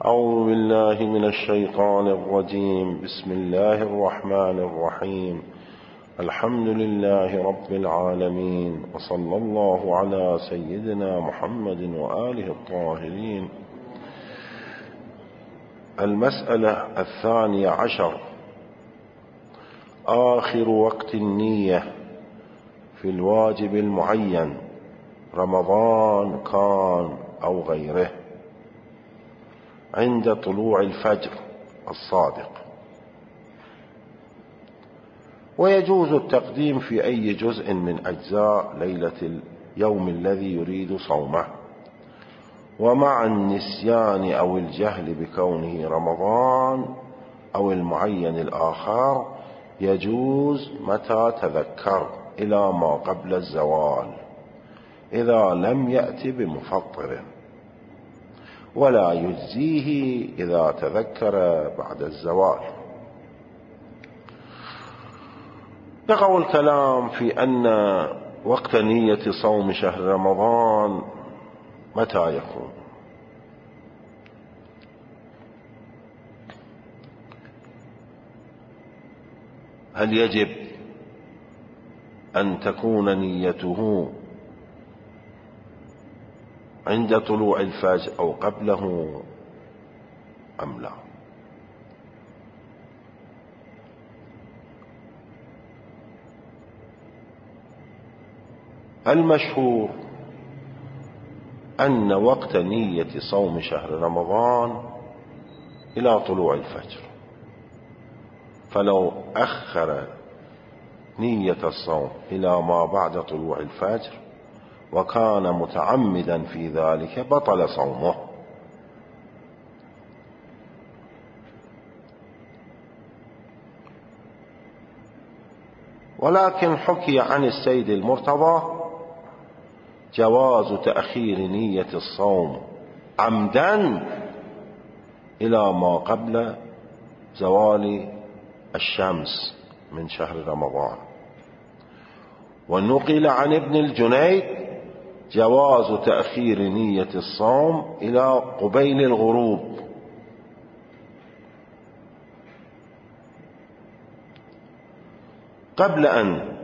أعوذ بالله من الشيطان الرجيم. بسم الله الرحمن الرحيم. الحمد لله رب العالمين، وصلى الله على سيدنا محمد وآله الطاهرين. المسألة 12، آخر وقت النية في الواجب المعين، رمضان كان أو غيره، عند طلوع الفجر الصادق. ويجوز التقديم في أي جزء من أجزاء ليلة اليوم الذي يريد صومه، ومع النسيان أو الجهل بكونه رمضان أو المعين الآخر يجوز متى تذكر إلى ما قبل الزوال إذا لم يأت بمفطر، ولا يجزيه إذا تذكر بعد الزوال. يقع الكلام في أن وقت نية صوم شهر رمضان متى يكون؟ هل يجب أن تكون نيته عند طلوع الفجر أو قبله أم لا؟ المشهور أن وقت نية صوم شهر رمضان إلى طلوع الفجر، فلو أخر نية الصوم إلى ما بعد طلوع الفجر وكان متعمدا في ذلك بطل صومه. ولكن حكي عن السيد المرتضى جواز تأخير نية الصوم عمدا إلى ما قبل زوال الشمس من شهر رمضان. ونقل عن ابن الجنيد جواز تأخير نية الصوم إلى قبيل الغروب. قبل أن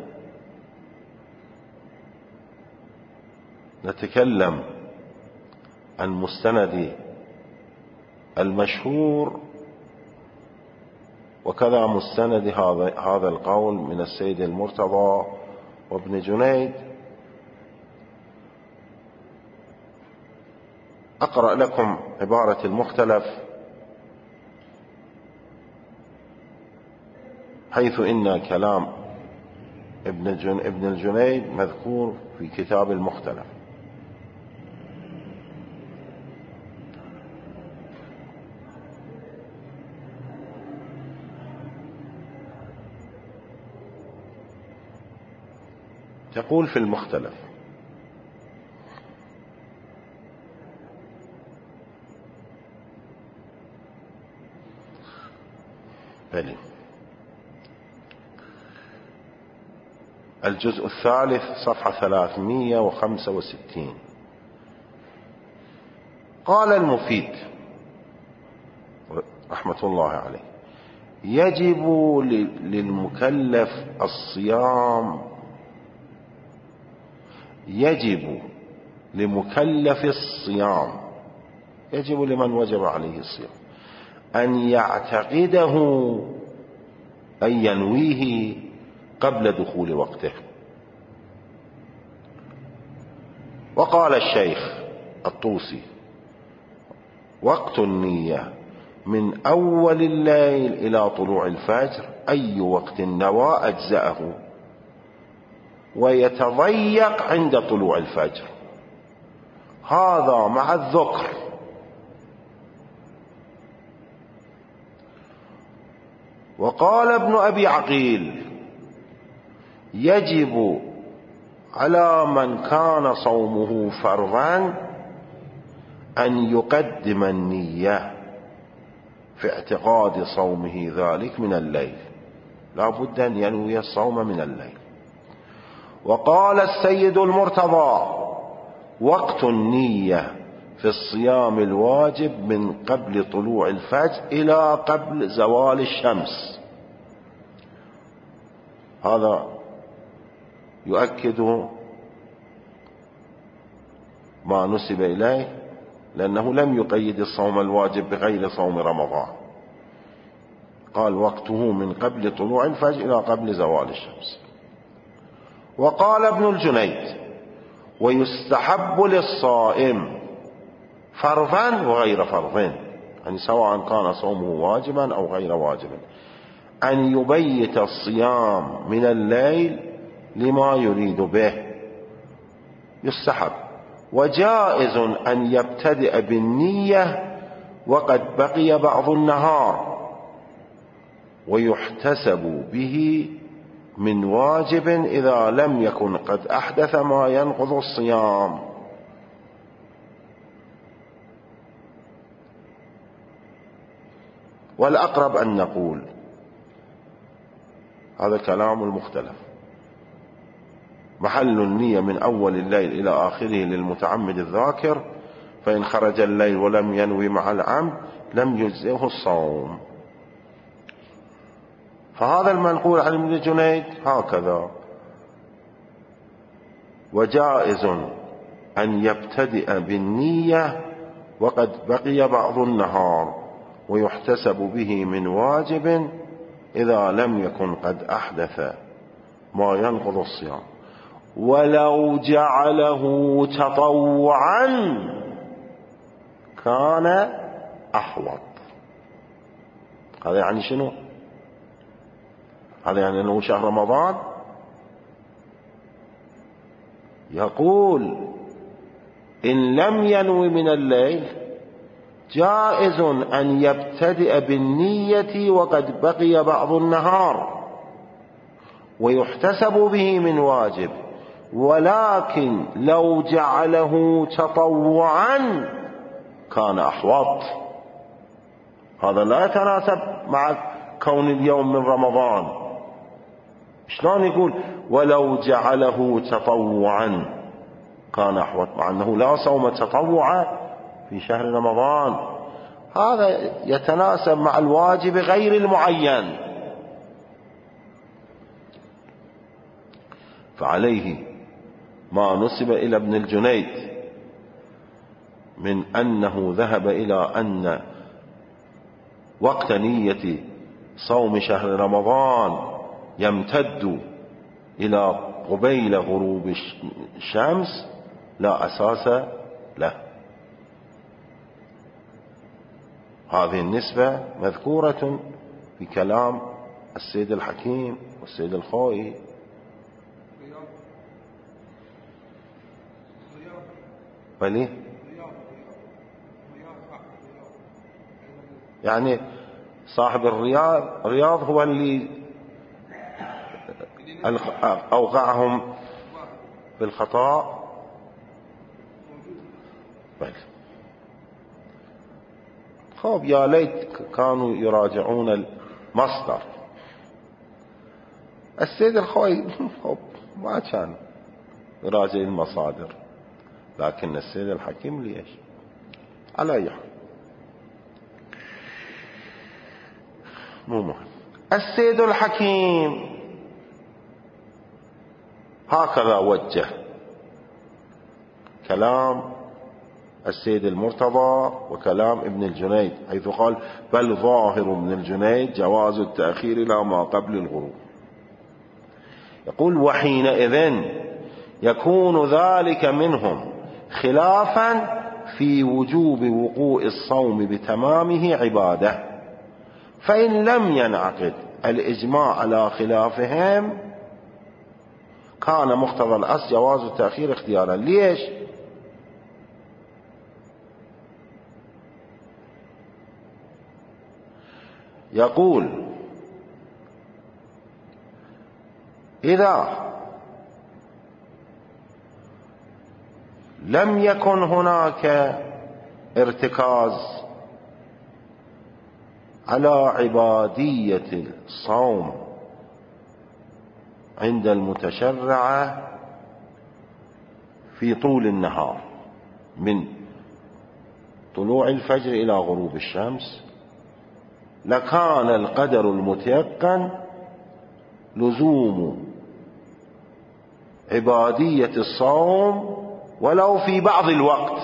نتكلم عن مستند المشهور وكذا مستند هذا القول من السيد المرتضى وابن جنيد، أقرأ لكم عبارة المختلف، حيث إن كلام ابن الجنيد مذكور في كتاب المختلف. تقول في المختلف: بلي الجزء الثالث صفحة 365. قال المفيد رحمة الله عليه: يجب للمكلف الصيام، يجب لمكلف الصيام، يجب لمن وجب عليه الصيام أن يعتقده، أن ينويه قبل دخول وقته. وقال الشيخ الطوسي: وقت النية من أول الليل إلى طلوع الفجر، أي وقت نوى أجزأه، ويتضيق عند طلوع الفجر، هذا مع الذكر. وقال ابن أبي عقيل: يجب على من كان صومه فرضا أن يقدم النية في اعتقاد صومه ذلك من الليل، لا بد أن ينوي الصوم من الليل. وقال السيد المرتضى: وقت النية في الصيام الواجب من قبل طلوع الفجر إلى قبل زوال الشمس. هذا يؤكد ما نسب إليه، لأنه لم يقيد الصوم الواجب بغير صوم رمضان، قال وقته من قبل طلوع الفجر إلى قبل زوال الشمس. وقال ابن الجنيد: ويستحب للصائم فرضا وغير فرض، يعني سواء كان صومه واجبا أو غير واجب، أن يبيت الصيام من الليل لما يريد به، يستحب. وجائز أن يبتدئ بالنية وقد بقي بعض النهار، ويحتسب به من واجب إذا لم يكن قد أحدث ما ينقض الصيام. والأقرب أن نقول هذا كلام المختلف، محل النية من أول الليل إلى آخره للمتعمد الذاكر، فإن خرج الليل ولم ينوي مع العمد لم يجزئه الصوم. فهذا المنقول عن ابن جنيد هكذا: وجائز أن يبتدئ بالنية وقد بقي بعض النهار، ويحتسب به من واجب إذا لم يكن قد أحدث ما ينقض الصيام، ولو جعله تطوعا كان أحوط. هذا يعني شنو؟ هذا يعني أنه شهر رمضان. يقول إن لم ينوي من الليل جائز أن يبتدئ بالنية وقد بقي بعض النهار، ويحتسب به من واجب، ولكن لو جعله تطوعا كان أحوط. هذا لا يتناسب مع كون اليوم من رمضان. شلون يقول ولو جعله تطوعا كان أحوط، مع أنه لا صوم تطوع في شهر رمضان؟ هذا يتناسب مع الواجب غير المعين. فعليه ما نسب إلى ابن الجنيد من أنه ذهب إلى أن وقت نية صوم شهر رمضان يمتد إلى قبيل غروب الشمس لا أساس له. هذه النسبة مذكورة في كلام السيد الحكيم والسيد الخوئي. بلي يعني صاحب الرياض هو اللي أوقعهم بالخطأ. بل خب يا ليت كانوا يراجعون المصدر. السيد الخوي ما كان يراجع المصادر، لكن السيد الحكيم ليش؟ على أي حال مو مهم. السيد الحكيم هكذا وجه كلام السيد المرتضى وكلام ابن الجنيد، حيث قال بل ظاهر ابن الجنيد جواز التأخير إلى ما قبل الغروب. يقول وحينئذ يكون ذلك منهم خلافا في وجوب وقوع الصوم بتمامه عبادة، فإن لم ينعقد الإجماع على خلافهم كان مقتضى الأصل جواز التأخير اختيارا. ليش؟ يقول إذا لم يكن هناك ارتكاز على عبادية الصوم عند المتشرع في طول النهار من طلوع الفجر إلى غروب الشمس لكان القدر المتيقن لزوم عبادية الصوم ولو في بعض الوقت.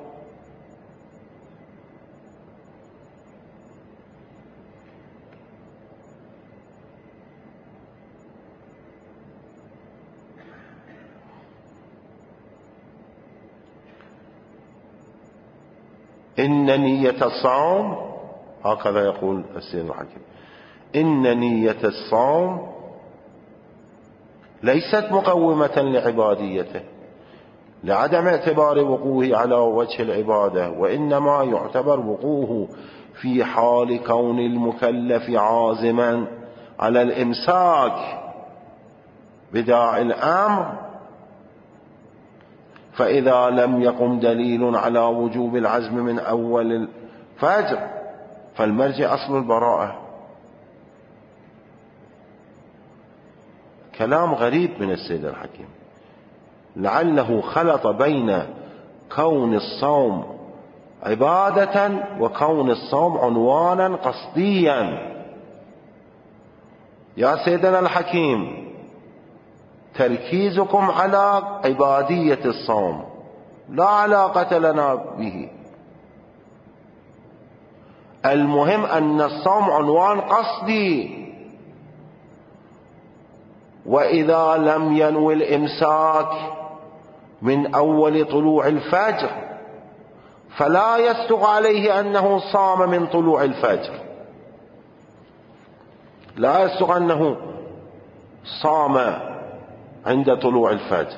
إن نية الصوم، هكذا يقول السيد الحكيم، إن نية الصوم ليست مقومة لعباديته لعدم اعتبار وقوعه على وجه العبادة، وإنما يعتبر وقوعه في حال كون المكلف عازما على الإمساك بداعي الأمر. فإذا لم يقم دليل على وجوب العزم من أول الفجر فالمرجع أصل البراءة. كلام غريب من السيد الحكيم، لعله خلط بين كون الصوم عبادة وكون الصوم عنوانا قصديا. يا سيدنا الحكيم، تركيزكم على عبادية الصوم لا علاقة لنا به، المهم أن الصوم عنوان قصدي، وإذا لم ينوي الإمساك من أول طلوع الفجر فلا يصدق عليه أنه صام من طلوع الفجر، لا يصدق أنه صام عند طلوع الفجر.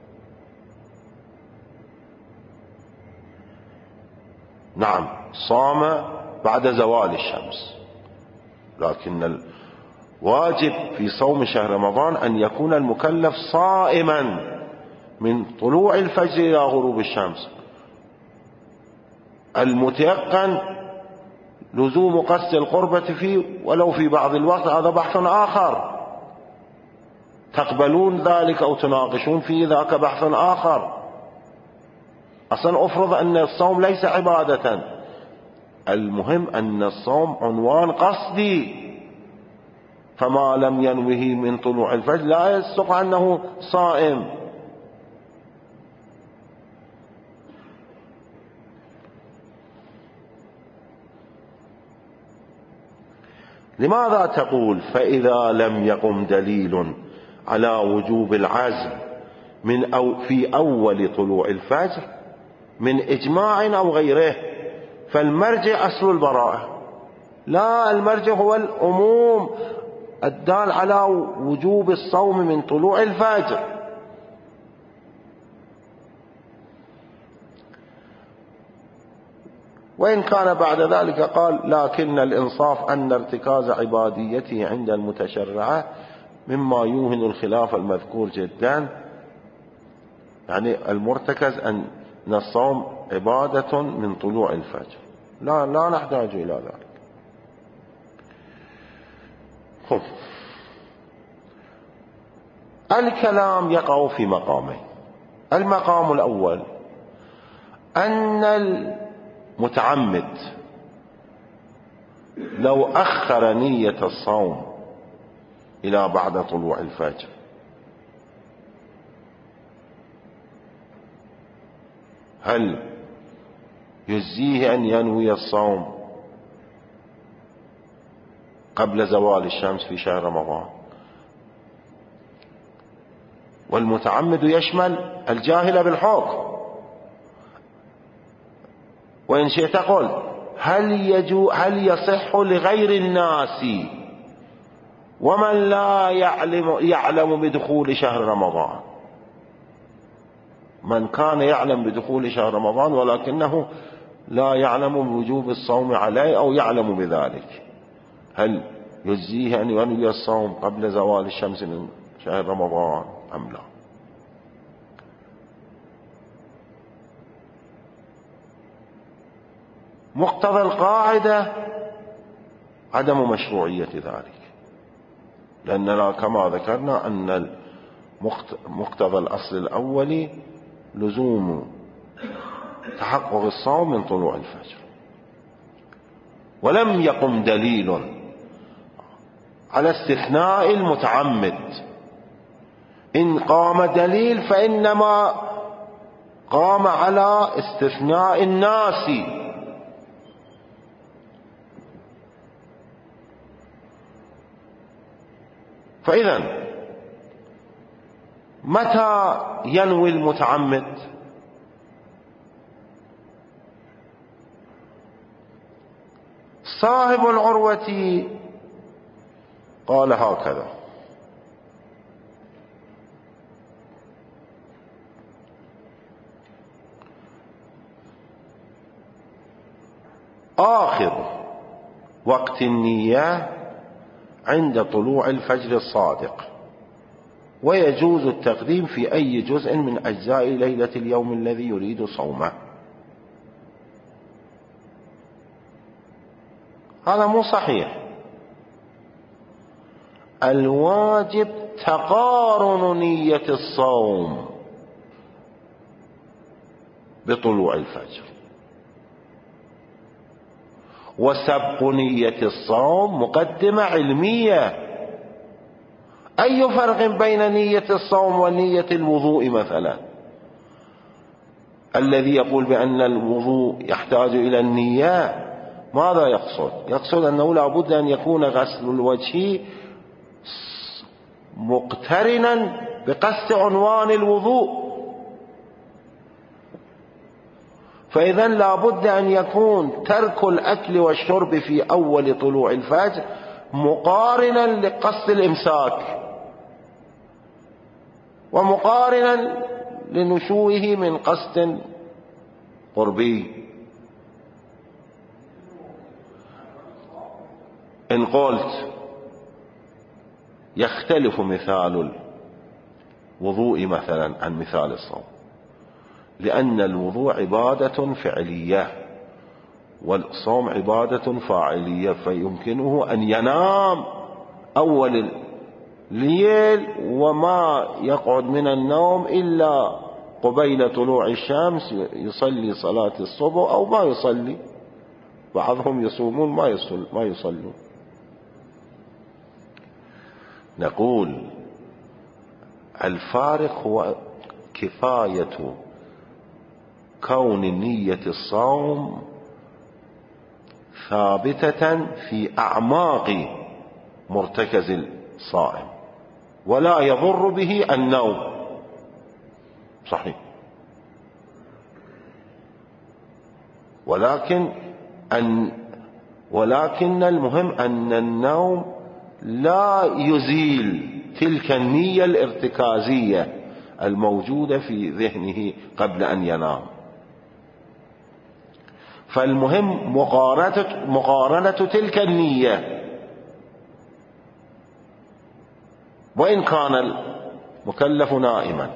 نعم، صام بعد زوال الشمس، لكن الواجب في صوم شهر رمضان أن يكون المكلف صائما من طلوع الفجر إلى غروب الشمس. المتيقن لزوم قصد القربة فيه ولو في بعض الوقت، هذا بحث آخر، تقبلون ذلك أو تناقشون فيه، ذاك بحث آخر. أصلا أفرض أن الصوم ليس عبادة، المهم أن الصوم عنوان قصدي، فما لم ينوه من طلوع الفجر لا يصدق أنه صائم. لماذا تقول فإذا لم يقم دليل على وجوب العزم من في أول طلوع الفجر من إجماع أو غيره فالمرجع أصل البراءة؟ لا، المرجع هو العموم الدال على وجوب الصوم من طلوع الفجر. وإن كان بعد ذلك قال لكن الإنصاف أن ارتكاز عباديته عند المتشرعة مما يوهن الخلاف المذكور جدا، يعني المرتكز أن الصوم عبادة من طلوع الفجر، لا نحتاج إلى ذلك. الكلام يقع في مقامين. المقام الأول أن المتعمد لو أخر نية الصوم إلى بعد طلوع الفجر هل يجزيه أن ينوي الصوم قبل زوال الشمس في شهر رمضان؟ والمتعمد يشمل الجاهل بالحكم. وإن شئت قل هل يصح لغير الناس ومن لا يعلم بدخول شهر رمضان، من كان يعلم بدخول شهر رمضان ولكنه لا يعلم بوجوب الصوم عليه أو يعلم بذلك، هل يجزيه أن ينوي الصوم قبل زوال الشمس من شهر رمضان أم لا؟ مقتضى القاعدة عدم مشروعية ذلك، لأننا كما ذكرنا أن مقتضى الأصل الأولي لزوم تحقق الصوم من طلوع الفجر. ولم يقم دليل على استثناء المتعمد. إن قام دليل فإنما قام على استثناء الناس. فإذا متى ينوي المتعمد؟ صاحب العروة قال هكذا: آخر وقت النية عند طلوع الفجر الصادق، ويجوز التقديم في أي جزء من أجزاء ليلة اليوم الذي يريد صومه. هذا مو صحيح. الواجب تقارن نية الصوم بطلوع الفجر، وسبق نية الصوم مقدمة علمية. أي فرق بين نية الصوم ونية الوضوء مثلا؟ الذي يقول بأن الوضوء يحتاج إلى النية ماذا يقصد؟ يقصد أنه لا بد أن يكون غسل الوجه مقترنا بقصد عنوان الوضوء. فإذا لا بد أن يكون ترك الأكل والشرب في أول طلوع الفجر مقارنا لقصد الإمساك، ومقارنا لنشوئه من قصد قربي. إن قلت يختلف مثال الوضوء مثلا عن مثال الصوم، لأن الوضوء عبادة فعلية والصوم عبادة فاعلية، فيمكنه أن ينام أول الليل وما يقعد من النوم إلا قبيل طلوع الشمس، يصلي صلاة الصبح أو ما يصلي. بعضهم يصومون ما يصلون. نقول الفارق هو كفاية كون نية الصوم ثابتة في أعماق مرتكز الصائم، ولا يضر به النوم. صحيح. ولكن المهم أن النوم لا يزيل تلك النية الارتكازية الموجودة في ذهنه قبل أن ينام. فالمهم مقارنة تلك النية، وإن كان المكلف نائما.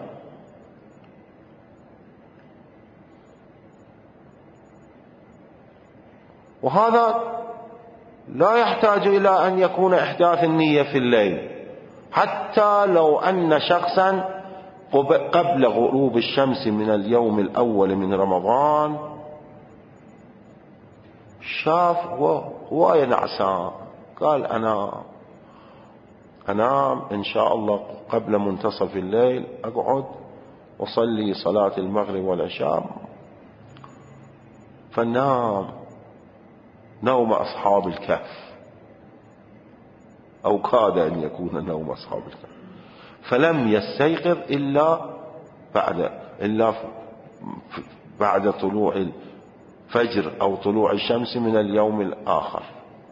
وهذا لا يحتاج إلى أن يكون إحداث النية في الليل، حتى لو أن شخصا قبل غروب الشمس من اليوم الأول من رمضان شاف هواية نعسان، قال أنا أنام إن شاء الله قبل منتصف الليل، أقعد وصلي صلاة المغرب والعشاء، فنام نوم أصحاب الكهف، أو كاد أن يكون نوم أصحاب الكهف، فلم يستيقظ إلا بعد طلوع الفجر أو طلوع الشمس من اليوم الآخر.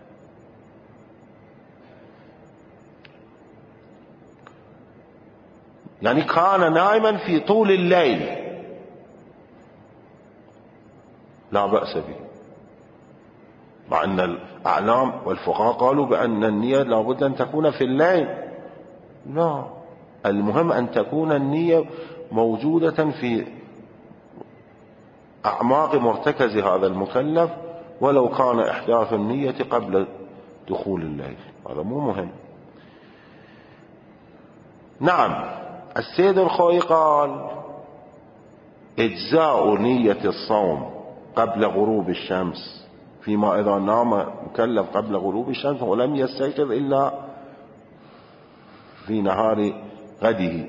يعني كان نائما في طول الليل، لا بأس به، مع أن الأعلام والفقهاء قالوا بأن النية لا بد أن تكون في الليل. لا، المهم أن تكون النية موجودة في أعماق مرتكز هذا المكلف، ولو كان إحداث النية قبل دخول الليل، هذا مو مهم. نعم، السيد الخوئي قال إجزاء نية الصوم قبل غروب الشمس فيما إذا نام مكلف قبل غروب الشمس ولم يستيقظ إلا في نهار غده،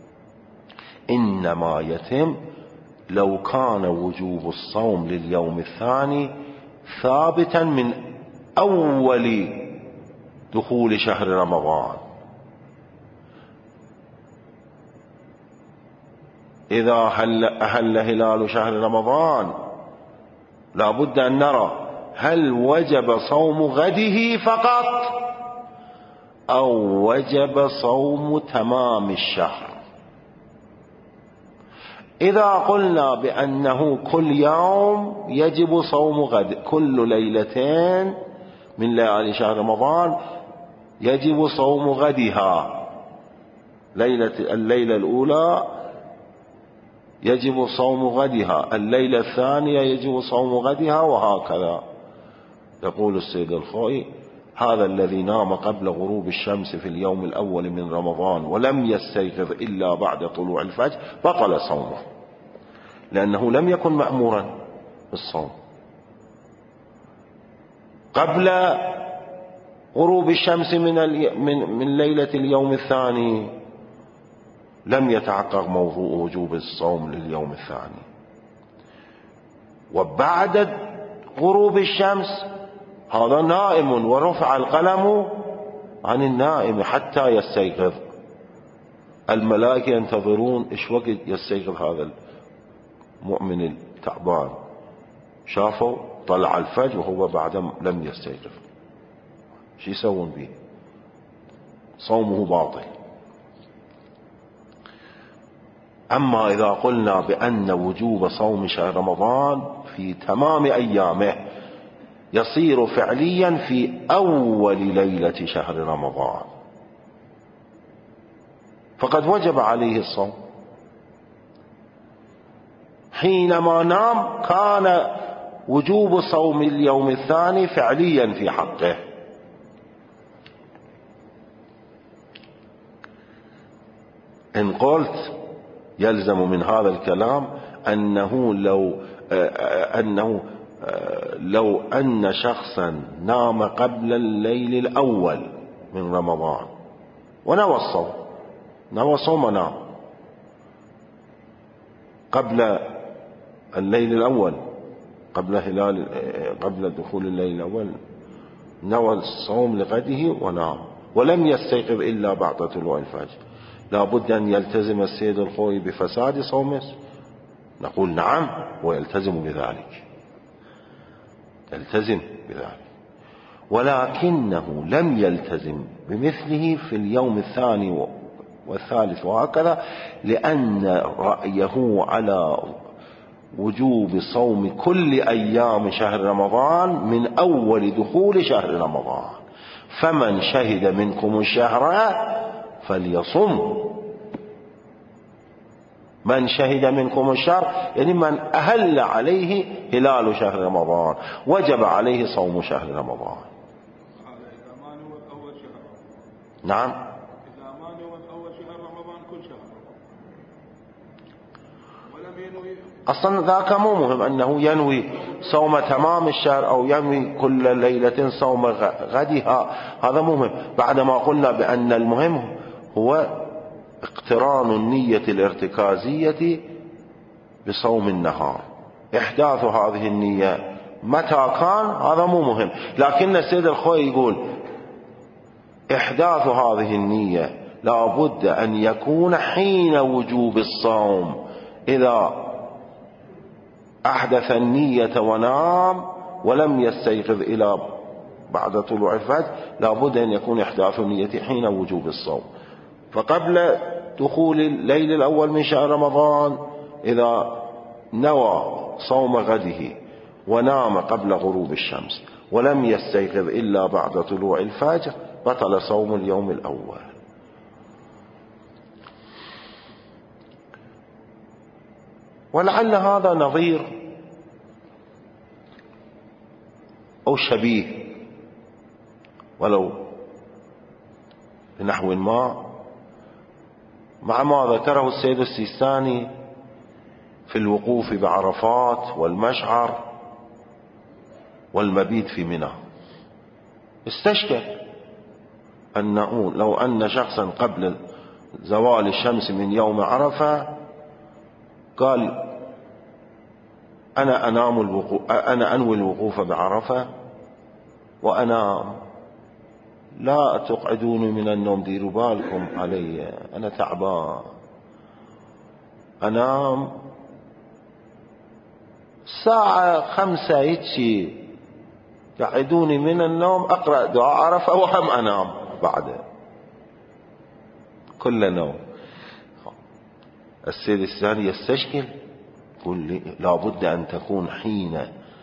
إنما يتم لو كان وجوب الصوم لليوم الثاني ثابتا من أول دخول شهر رمضان. إذا أهل هلال شهر رمضان لا بد أن نرى هل وجب صوم غده فقط أو وجب صوم تمام الشهر. إذا قلنا بأنه كل يوم يجب صوم غد، كل ليلتين من ليالي شهر رمضان يجب صوم غدها، الليلة الأولى يجب صوم غدها، الليلة الثانية يجب صوم غدها، وهكذا. يقول السيد الخوئي: هذا الذي نام قبل غروب الشمس في اليوم الأول من رمضان ولم يستيقظ إلا بعد طلوع الفجر بطل صومه، لأنه لم يكن مأمورا بالصوم. قبل غروب الشمس من ليلة اليوم الثاني لم يتحقق موضوع وجوب الصوم لليوم الثاني، وبعد غروب الشمس هذا نائم ورفع القلم عن النائم حتى يستيقظ. الملائكة ينتظرون ايش وقت يستيقظ هذا المؤمن التعبان، شافوا طلع الفجر وهو بعد لم يستيقظ، شو يسوون به؟ صومه باطل. أما إذا قلنا بأن وجوب صوم شهر رمضان في تمام أيامه يصير فعليا في أول ليلة شهر رمضان فقد وجب عليه الصوم. حينما نام كان وجوب صوم اليوم الثاني فعليا في حقه. إن قلت يلزم من هذا الكلام أنه لو أن شخصا نام قبل الليل الأول من رمضان ونوى الصوم، نوى صوم ونام قبل الليل الأول، قبل دخول الليل الأول، نوى الصوم لغده ونام ولم يستيقظ إلا بعد طلوع الفجر، لا بد أن يلتزم السيد الخوئي بفساد صومه؟ نقول نعم، ويلتزم بذلك، يلتزم بذلك، ولكنه لم يلتزم بمثله في اليوم الثاني والثالث وهكذا، لأن رأيه على وجوب صوم كل أيام شهر رمضان من أول دخول شهر رمضان. فمن شهد منكم الشهر فليصم، من شهد منكم الشهر يعني من أهل عليه هلال شهر رمضان وجب عليه صوم شهر رمضان. نعم، إذا ما نوى أول شهر رمضان كل شهر ولم ينوي أصلا ذاك مو مهم أنه ينوي صوم تمام الشهر أو ينوي كل ليلة صوم غدها، هذا مهم، بعدما قلنا بأن المهم هو اقتران النية الارتكازية بصوم النهار. إحداث هذه النية متى كان هذا مو مهم، لكن السيد الخوئي يقول إحداث هذه النية لا بد أن يكون حين وجوب الصوم. إذا أحدث النية ونام ولم يستيقظ إلى بعد طلوع الفجر لا بد أن يكون إحداث النية حين وجوب الصوم. فقبل دخول الليل الأول من شهر رمضان إذا نوى صوم غده ونام قبل غروب الشمس ولم يستيقظ إلا بعد طلوع الفجر بطل صوم اليوم الأول. ولعل هذا نظير أو شبيه ولو بنحو ما مع ما ذكره السيد السيستاني في الوقوف بعرفات والمشعر والمبيت في منى. استشكل أن نقول لو أن شخصا قبل زوال الشمس من يوم عرفة قال أنا أنوي الوقوف بعرفة وأنا لا تقعدوني من النوم، ديروا بالكم علي، أنا تعبان، أنام الساعة 5 يتشي، قعدوني من النوم أقرأ دعاء عرفة وهم أنام بعد كل نوم. السيد الثاني يستشكل، يقول لي لابد أن تكون حين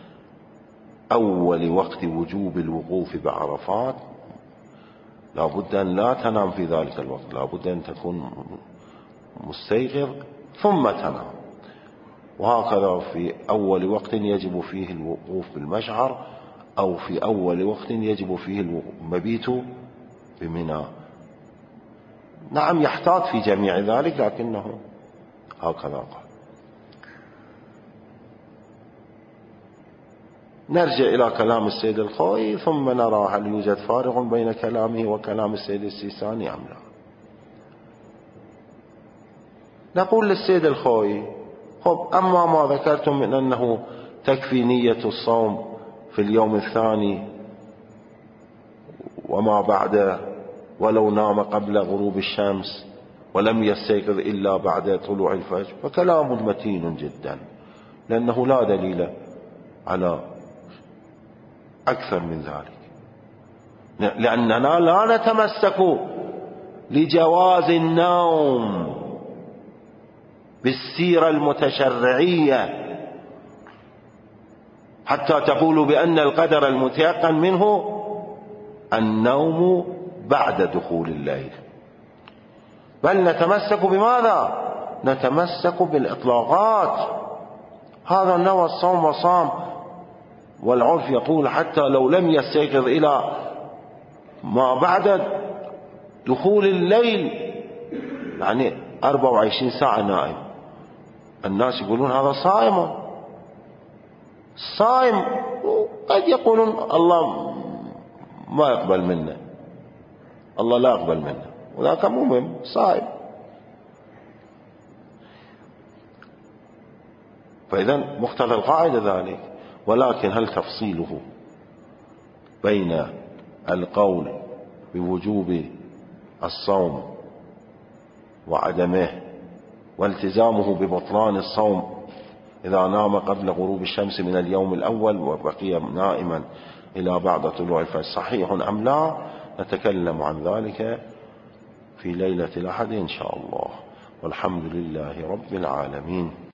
أول وقت وجوب الوقوف بعرفات، لابد أن لا تنام في ذلك الوقت، لابد أن تكون مستيقظ ثم تنام. وهكذا في أول وقت يجب فيه الوقوف بالمشعر، أو في أول وقت يجب فيه المبيت بمنى. نعم يحتاط في جميع ذلك، لكنه هكذا قال. نرجع إلى كلام السيد الخوئي ثم نرى هل يوجد فارق بين كلامه وكلام السيد السيستاني أم لا. نقول للسيد الخوئي خب أما ما ذكرتم من أنه تكفي نية الصوم في اليوم الثاني وما بعده ولو نام قبل غروب الشمس ولم يستيقظ إلا بعد طلوع الفجر، فكلام متين جدا، لأنه لا دليل على أكثر من ذلك، لأننا لا نتمسك لجواز النوم بالسيرة المتشرعية حتى تقولوا بأن القدر المتيقن منه النوم بعد دخول الليل، بل نتمسك بماذا؟ نتمسك بالإطلاقات. هذا نوى الصوم وصام، والعرف يقول حتى لو لم يستيقظ إلى ما بعد دخول الليل، يعني 24 ساعة نائم، الناس يقولون هذا صائم، قد يقولون الله ما يقبل منه، الله لا يقبل منه، وذاك مو مهم، صائم. فإذا مقتضى القاعدة ذلك. ولكن هل تفصيله بين القول بوجوب الصوم وعدمه والتزامه ببطلان الصوم إذا نام قبل غروب الشمس من اليوم الأول وبقي نائما إلى بعد طلوع الفجر صحيح أم لا؟ نتكلم عن ذلك في ليلة الأحد إن شاء الله، والحمد لله رب العالمين.